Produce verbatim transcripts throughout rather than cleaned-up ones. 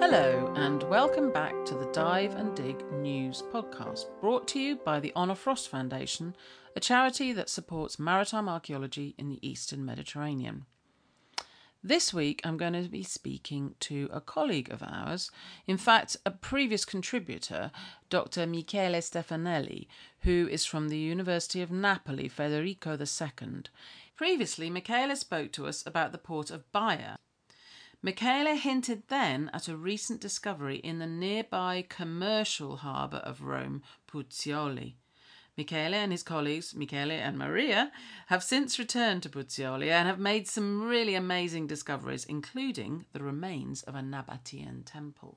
Hello and welcome back to the Dive and Dig News podcast, brought to you by the Honor Frost Foundation, a charity that supports maritime archaeology in the Eastern Mediterranean. This week I'm going to be speaking to a colleague of ours, in fact a previous contributor, Doctor Michele Stefanelli, who is from the University of Napoli, Federico the Second. Previously, Michele spoke to us about the port of Baia. Michele hinted then at a recent discovery in the nearby commercial harbour of Rome, Puzioli. Michele and his colleagues, Michele and Maria, have since returned to Puzioli and have made some really amazing discoveries, including the remains of a Nabatean temple.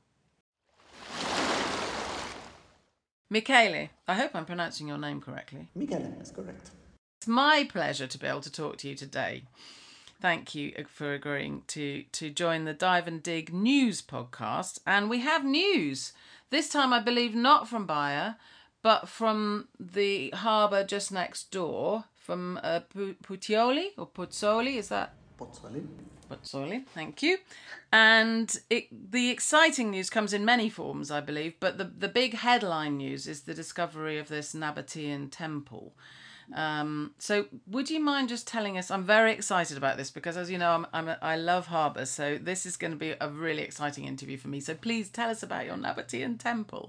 Michele, I hope I'm pronouncing your name correctly. Michele, that's correct. It's my pleasure to be able to talk to you today. Thank you for agreeing to, to join the Dive and Dig News podcast. And we have news. This time, I believe, not from Baia, but from the harbour just next door, from uh, Puzioli or Puzzoli, is that? Puzzoli. Puzzoli, thank you. And it, the exciting news comes in many forms, I believe, but the, the big headline news is the discovery of this Nabatean temple. Um, so would you mind just telling us, I'm very excited about this because, as you know, I'm, I'm a, I love harbours, so this is going to be a really exciting interview for me. So please tell us about your Nabatean temple.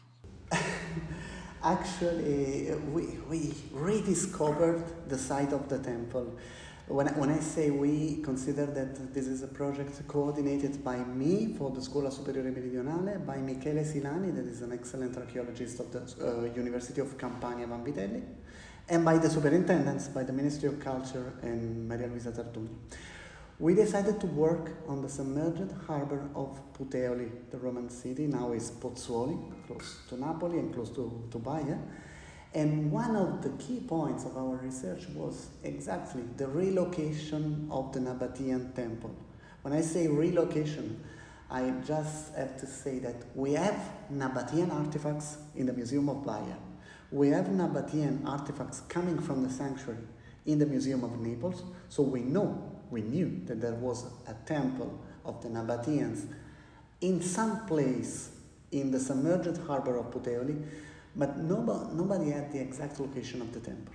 Actually, we, we rediscovered the site of the temple. When I, when I say we, consider that this is a project coordinated by me for the Scuola Superiore Meridionale, by Michele Silani, that is an excellent archaeologist of the uh, University of Campania Vanvitelli, and by the superintendents, by the Ministry of Culture and Maria Luisa Tardugno. We decided to work on the submerged harbour of Puteoli, the Roman city, now is Pozzuoli, close to Napoli and close to, to Baia. And one of the key points of our research was exactly the relocation of the Nabatean temple. When I say relocation, I just have to say that we have Nabatean artifacts in the Museum of Baia. We have Nabatean artifacts coming from the sanctuary in the Museum of Naples, so we know, we knew that there was a temple of the Nabateans in some place in the submerged harbour of Puteoli, but nobody, nobody had the exact location of the temple.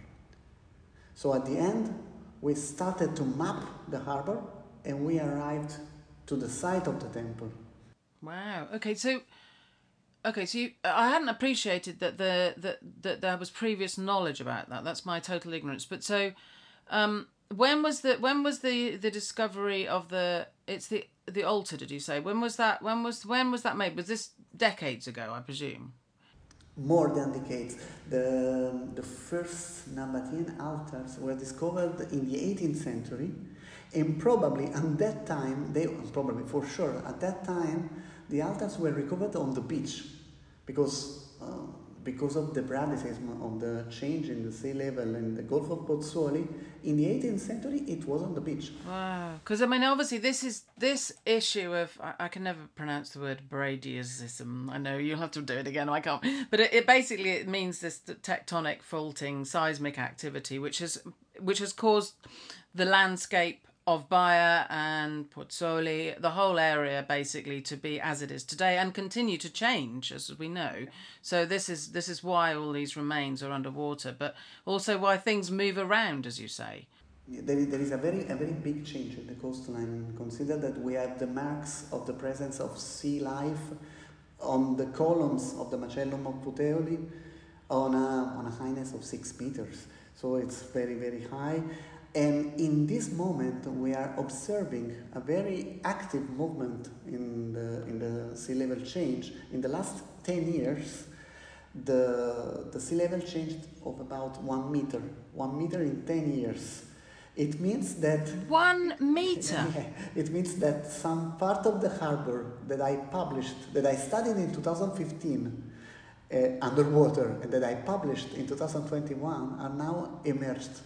So at the end, we started to map the harbour and we arrived to the site of the temple. Wow. Okay, so okay, so you, I hadn't appreciated that the that that there was previous knowledge about that. That's my total ignorance. But so, um, when was the when was the, the discovery of the it's the the altar? Did you say when was that? When was when was that made? Was this decades ago? I presume. More than decades. The, the first Nabatean altars were discovered in the eighteenth century, and probably at that time, they probably for sure, at that time, the altars were recovered on the beach, because uh, because of the Bradisism of the change in the sea level in the Gulf of Pozzuoli, in the eighteenth century, it was on the beach. Wow. Because, I mean, obviously, this is this issue of, I, I can never pronounce the word Bradisism. I know, you'll have to do it again, I can't. But it, it basically, it means this tectonic faulting seismic activity, which has, which has caused the landscape of Baia and Puzzoli, the whole area basically to be as it is today and continue to change, as we know. So this is this is why all these remains are underwater, but also why things move around, as you say. There is, there is a very a very big change in the coastline. Consider that we have the marks of the presence of sea life on the columns of the Macellum of Puteoli on a, on a highness of six meters. So it's very, very high. And in this moment, we are observing a very active movement in the, in the sea level change. In the last ten years, the, the sea level changed of about one meter, one meter in ten years. It means that... One meter? Yeah, it means that some part of the harbor that I published, that I studied in two thousand fifteen uh, underwater, and that I published in two thousand twenty-one, are now immersed.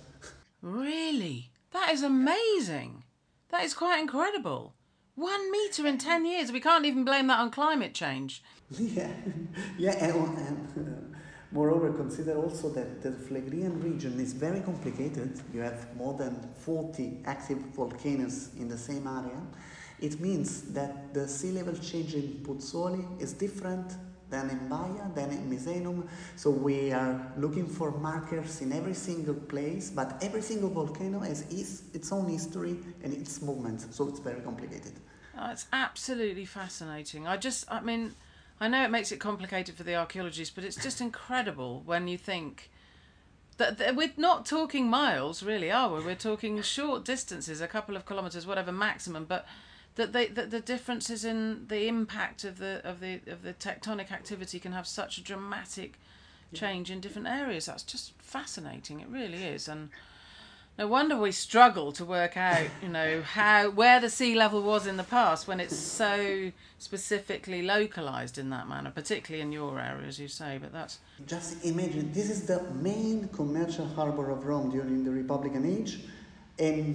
Really? That is amazing. That is quite incredible. One metre in ten years. We can't even blame that on climate change. Yeah, yeah, and, and uh, moreover, consider also that the Phlegrean region is very complicated. You have more than forty active volcanoes in the same area, It means that the sea level change in Pozzuoli is different than in Baia, than in Misenum. So we are looking for markers in every single place, but every single volcano has its, its own history and its movements, so it's very complicated. Oh, it's absolutely fascinating. I just, I mean, I know it makes it complicated for the archaeologists, but it's just incredible when you think that, that we're not talking miles, really, are we? We're talking short distances, a couple of kilometres, whatever maximum, but that they that the differences in the impact of the of the of the tectonic activity can have such a dramatic change in different areas. That's just fascinating. It really is. And no wonder we struggle to work out, you know, how where the sea level was in the past when it's so specifically localized in that manner, particularly in your area, as you say. But that's just imagine, this is the main commercial harbor of Rome during the Republican age, and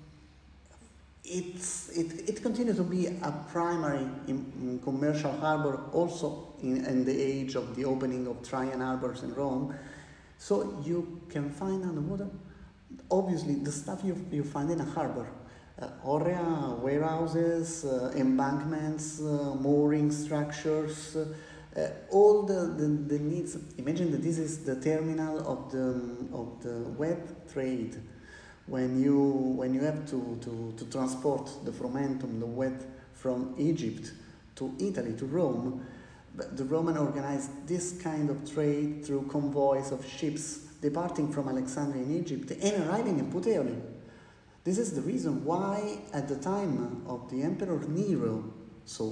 It's, it, it continues to be a primary in, in commercial harbor also in, in the age of the opening of Traian harbors in Rome. So you can find on the water, obviously, the stuff you, you find in a harbor. Uh, area, warehouses, uh, embankments, uh, mooring structures, uh, uh, all the, the, the needs. Imagine that this is the terminal of the, of the wet trade. When you, when you have to, to, to transport the frumentum, the wet, from Egypt to Italy, to Rome, the Roman organized this kind of trade through convoys of ships departing from Alexandria in Egypt and arriving in Puteoli. This is the reason why at the time of the Emperor Nero, so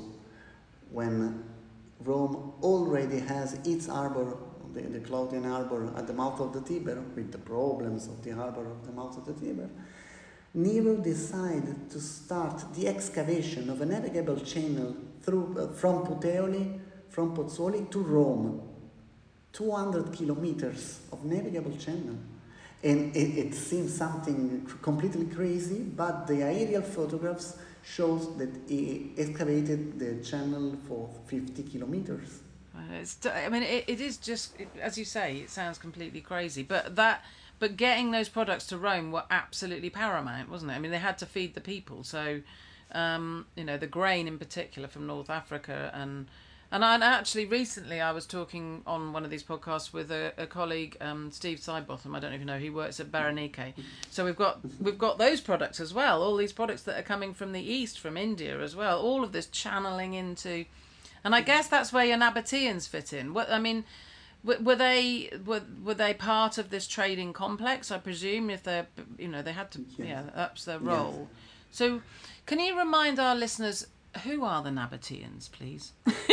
when Rome already has its harbor, The, the Claudian harbor at the mouth of the Tiber, with the problems of the harbor of the mouth of the Tiber, Nero decided to start the excavation of a navigable channel through uh, from Puteoli, from Pozzuoli to Rome. two hundred kilometers of navigable channel. And it, it seems something completely crazy, but the aerial photographs shows that he excavated the channel for fifty kilometers. It's, I mean, it, it is just, it, as you say, it sounds completely crazy. But that, but getting those products to Rome were absolutely paramount, wasn't it? I mean, they had to feed the people. So, um, you know, the grain in particular from North Africa. And and I, actually, recently I was talking on one of these podcasts with a, a colleague, um, Steve Sidebotham. I don't even know, he works at Berenike. So we've got we've got those products as well. All these products that are coming from the east, from India as well. All of this channeling into... And I guess that's where your Nabateans fit in. What, I mean, were they were were they part of this trading complex? I presume if they, you know, they had to, yes. yeah, that's their role. Yes. So, can you remind our listeners who are the Nabateans, please?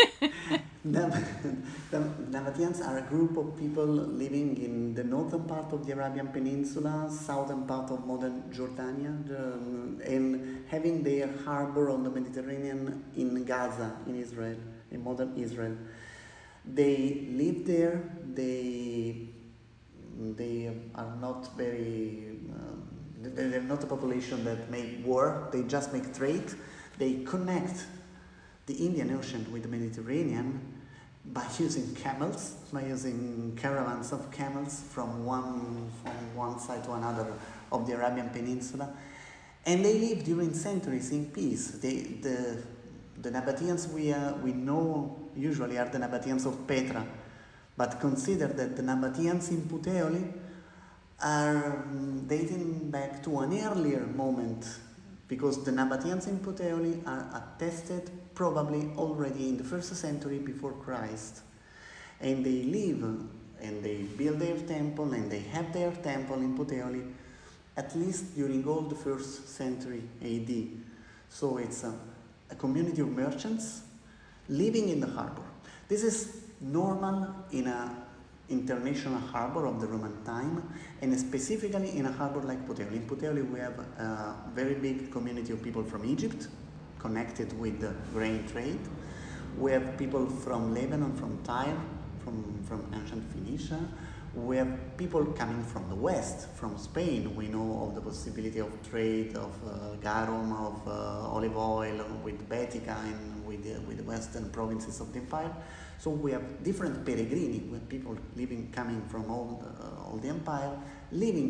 The Nabateans are a group of people living in the northern part of the Arabian Peninsula, southern part of modern Jordania, um, and having their harbor on the Mediterranean in Gaza, in Israel. In modern Israel. They live there, they, they are not very, um, they're not a population that make war, they just make trade. They connect the Indian Ocean with the Mediterranean by using camels, by using caravans of camels from one, from one side to another of the Arabian Peninsula. And they live during centuries in peace. They, the, The Nabateans we, uh, we know usually are the Nabateans of Petra, but consider that the Nabateans in Puteoli are um, dating back to an earlier moment, because the Nabateans in Puteoli are attested probably already in the first century before Christ. And they live and they build their temple and they have their temple in Puteoli at least during all the first century A D. So it's a a community of merchants living in the harbor. This is normal in an international harbor of the Roman time, and specifically in a harbor like Puteoli. In Puteoli we have a very big community of people from Egypt, connected with the grain trade. We have people from Lebanon, from Tyre, from, from ancient Phoenicia. We have people coming from the west, from Spain. We know of the possibility of trade of uh, garum, of uh, olive oil with Baetica and with the, with the western provinces of the empire. So we have different peregrini, with people living, coming from all the, uh, all the empire, living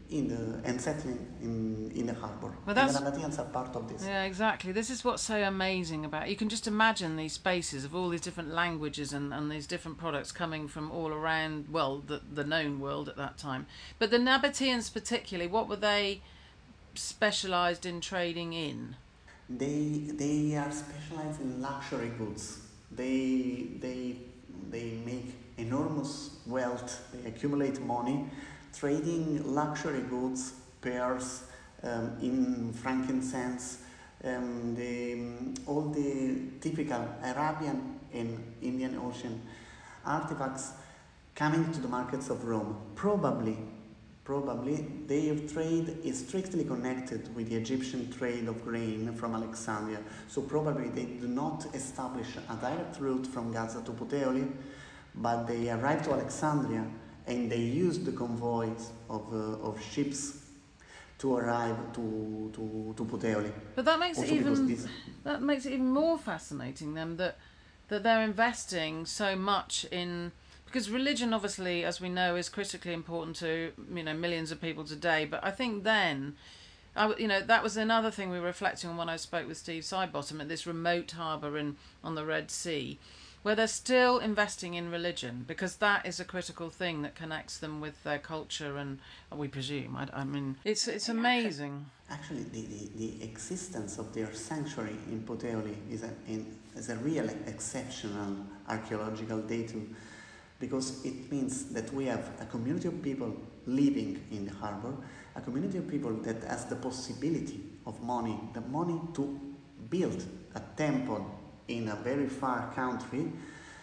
in the, and settling in, in the harbour. Well, and that's, the Nabateans are part of this. Yeah, exactly. This is what's so amazing about it. You can just imagine these spaces of all these different languages and, and these different products coming from all around, well, the, the known world at that time. But the Nabateans particularly, what were they specialised in trading in? They, they are specialised in luxury goods. They, they, they make enormous wealth, they accumulate money, trading luxury goods, pearls, um, in frankincense, um, the, all the typical Arabian and Indian Ocean artifacts coming to the markets of Rome. Probably, probably their trade is strictly connected with the Egyptian trade of grain from Alexandria. So probably they do not establish a direct route from Gaza to Puteoli, but they arrive to Alexandria and they use the convoys of, uh, of ships to arrive to, to, to Puteoli. But that makes also it even this... that makes it even more fascinating then that that they're investing so much in, because religion obviously, as we know, is critically important to, you know, millions of people today. But I think then, I, you know, that was another thing we were reflecting on when I spoke with Steve Sidebottom at this remote harbour in on the Red Sea, where they're still investing in religion, because that is a critical thing that connects them with their culture, and we presume. I, I mean, it's it's amazing. Actually, the, the, the existence of their sanctuary in Puteoli is a, in, is a real exceptional archaeological datum, because it means that we have a community of people living in the harbour, a community of people that has the possibility of money, the money to build a temple in a very far country,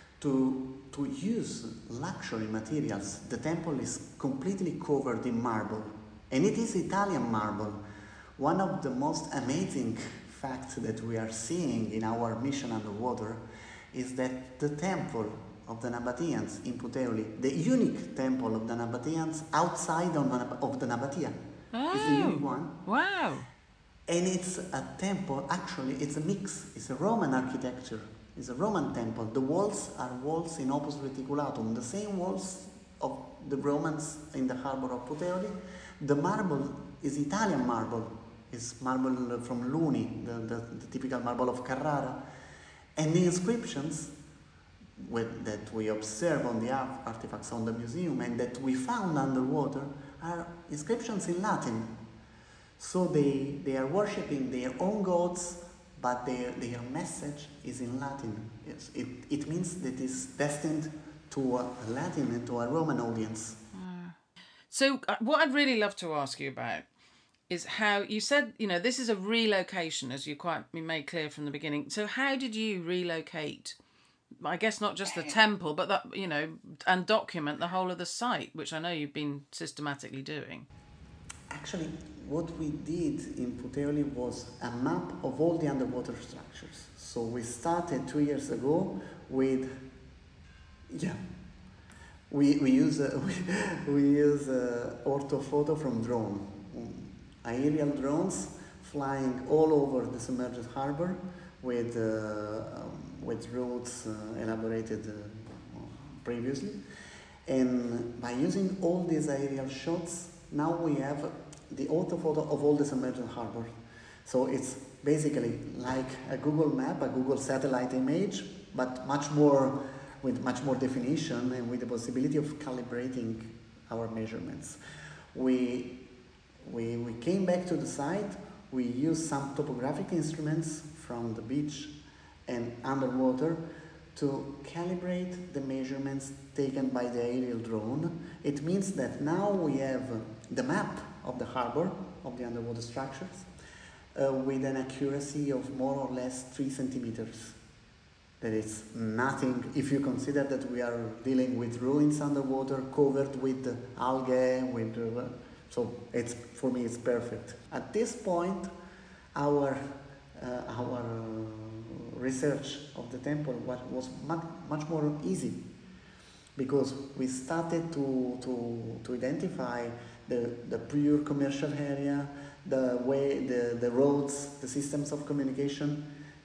to, to use luxury materials. The temple is completely covered in marble, and it is Italian marble. One of the most amazing facts that we are seeing in our mission underwater is that the temple of the Nabateans in Puteoli, the unique temple of the Nabateans outside of the Nabatea, oh, is the unique one. Wow. And it's a temple, actually, it's a mix. It's a Roman architecture. It's a Roman temple. The walls are walls in opus reticulatum, the same walls of the Romans in the harbor of Puteoli. The marble is Italian marble. It's marble from Luni, the, the, the typical marble of Carrara. And the inscriptions with, that we observe on the art, artifacts on the museum and that we found underwater are inscriptions in Latin. So they, they are worshipping their own gods, but their, their message is in Latin. Yes, it, it means that it's destined to a Latin and to a Roman audience. Uh, so uh, what I'd really love to ask you about is how you said, you know, this is a relocation, as you quite you made clear from the beginning. So how did you relocate? I guess not just the temple, but that, you know, and document the whole of the site, which I know you've been systematically doing. Actually, what we did in Puteoli was a map of all the underwater structures. So we started two years ago with, yeah, we, we use, uh, we, we use uh, orthophoto from drone, um, aerial drones flying all over the submerged harbor with, uh, um, with routes uh, elaborated uh, previously. And by using all these aerial shots, now we have the orthophoto of all the submerged harbor. So it's basically like a Google map, a Google satellite image, but much more, with much more definition and with the possibility of calibrating our measurements. We, we, we came back to the site, we used some topographic instruments from the beach and underwater to calibrate the measurements taken by the aerial drone. It means that now we have the map of the harbor, of the underwater structures, uh, with an accuracy of more or less three centimeters. That is nothing if you consider that we are dealing with ruins underwater covered with algae, with, uh, so it's, for me it's perfect. At this point, our, uh, our research of the temple was much, much more easy, because we started to, to, to identify the, the pure commercial area, the way, the, the roads, the systems of communication.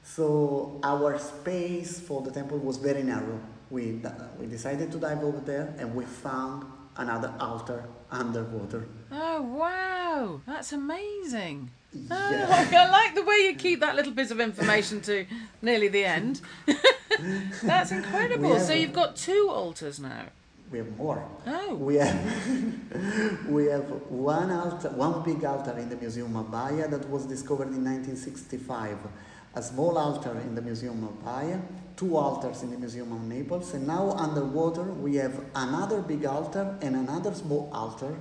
So our space for the temple was very narrow. We, we decided to dive over there and we found another altar underwater. Oh wow. That's amazing. Yeah. Oh, I like the way you keep that little bit of information to nearly the end. That's incredible. We have- So you've got two altars now. We have more. Oh. We have we have one altar, one big altar in the Museum of Baia that was discovered in nineteen sixty-five. A small altar in the Museum of Baia, two altars in the Museum of Naples, and now underwater we have another big altar and another small altar,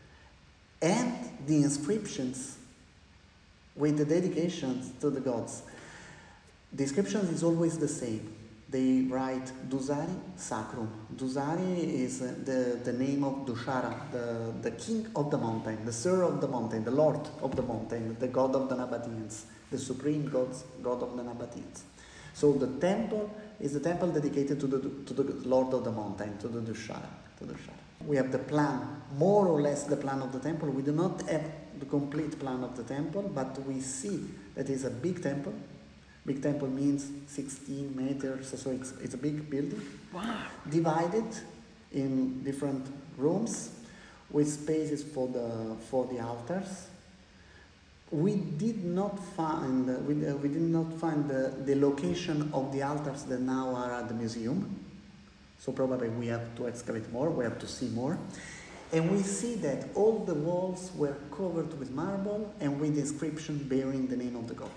and the inscriptions with the dedications to the gods. The inscription is always the same. They write Dusari Sacrum. Dusari is the, the name of Dushara, the, the king of the mountain, the sir of the mountain, the lord of the mountain, the god of the Nabateans, the supreme gods, god of the Nabateans. So the temple is the temple dedicated to the, to the lord of the mountain, to the Dushara, to Dushara. We have the plan, more or less the plan of the temple. We do not have the complete plan of the temple, but we see that it's a big temple. Big temple means sixteen meters, so it's, it's a big building. Wow. Divided in different rooms with spaces for the, for the altars. We did not find, uh, we, uh, we did not find the, the location of the altars that now are at the museum. So probably we have to excavate more, we have to see more. And we see that all the walls were covered with marble and with inscription bearing the name of the god.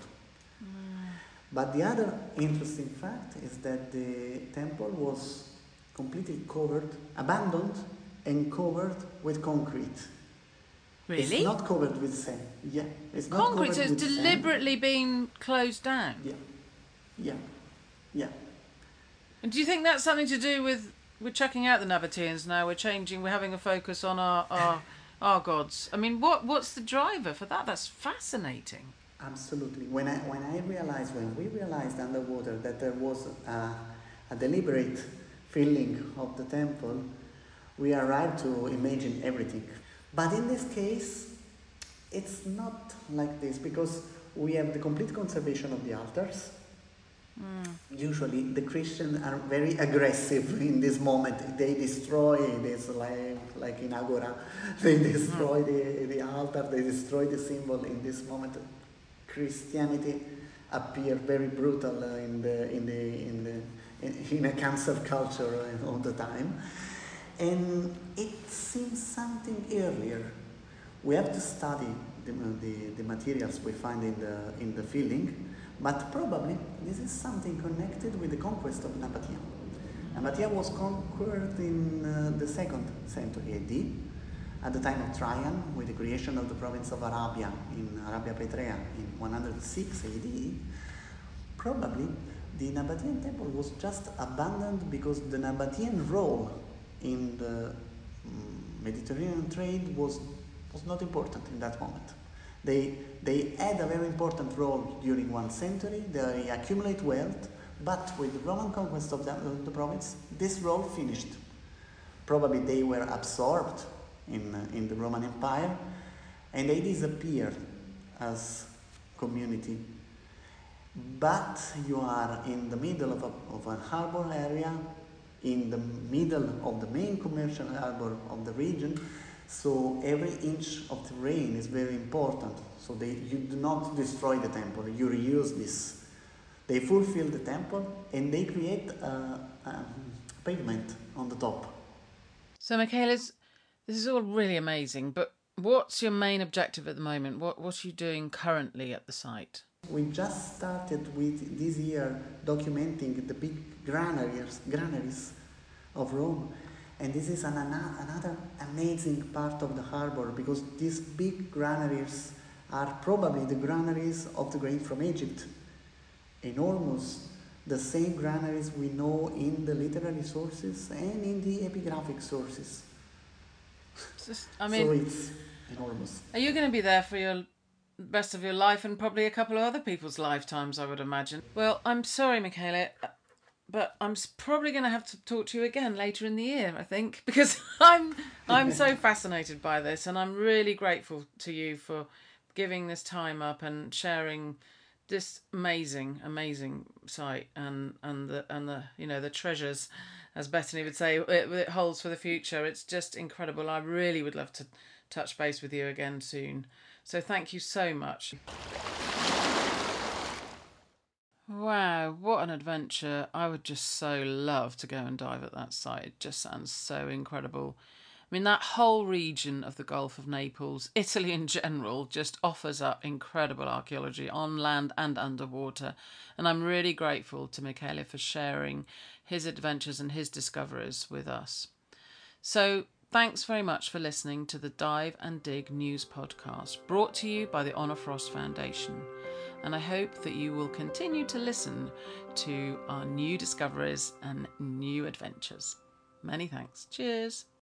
But the other interesting fact is that the temple was completely covered, abandoned and covered with concrete. Really? It's not covered with sand. Yeah. It's not Concrete, covered so it's with deliberately sand. been closed down. Yeah. Yeah. Yeah. And do you think that's something to do with we're chucking out the Nabateans now? We're changing. We're having a focus on our our, our gods. I mean, what what's the driver for that? That's fascinating. Absolutely. When I when I realized, when we realized underwater that there was a, a deliberate filling of the temple, we arrived to imagine everything. But in this case, it's not like this because we have the complete conservation of the altars. Mm. Usually, the Christians are very aggressive in this moment. They destroy this, like like in Agora, they destroy mm. the the altar. They destroy the symbol in this moment. Christianity appear very brutal uh, in the in the in the in, in a cancel culture uh, all the time, and it seems something earlier. We have to study the, the, the materials we find in the in the filling, but probably this is something connected with the conquest of Nabatea. Nabatea was conquered in uh, the second century A D. At the time of Trajan, with the creation of the province of Arabia in Arabia Petrea in one hundred six A D, probably the Nabatean temple was just abandoned because the Nabatean role in the Mediterranean trade was, was not important in that moment. They, they had a very important role during one century, they accumulate wealth, but with the Roman conquest of the, of the province, this role finished. Probably they were absorbed in, uh, in the Roman Empire, and they disappeared as community. But you are in the middle of a, of a harbor area, in the middle of the main commercial harbor of the region, so every inch of terrain is very important. So they, you do not destroy the temple, you reuse this. They fulfill the temple and they create a, a pavement on the top. So Michaelis, this is all really amazing, but what's your main objective at the moment? What, what are you doing currently at the site? We just started with this year documenting the big granaries, granaries of Rome. And this is an, another amazing part of the harbor because these big granaries are probably the granaries of the grain from Egypt. Enormous, the same granaries we know in the literary sources and in the epigraphic sources. Just, I mean, so it's enormous. Are you going to be there for your rest of your life and probably a couple of other people's lifetimes, I would imagine? Well, I'm sorry, Michele, but I'm probably going to have to talk to you again later in the year, I think, because I'm I'm so fascinated by this, and I'm really grateful to you for giving this time up and sharing this amazing, amazing site and and the and the you know the treasures, as Bethany would say, it, it holds for the future. It's just incredible. I really would love to touch base with you again soon. So thank you so much. Wow, what an adventure. I would just so love to go and dive at that site. It just sounds so incredible. I mean, that whole region of the Gulf of Naples, Italy in general, just offers up incredible archaeology on land and underwater. And I'm really grateful to Michele for sharing his adventures and his discoveries with us. So thanks very much for listening to the Dive and Dig News Podcast, brought to you by the Honor Frost Foundation. And I hope that you will continue to listen to our new discoveries and new adventures. Many thanks. Cheers.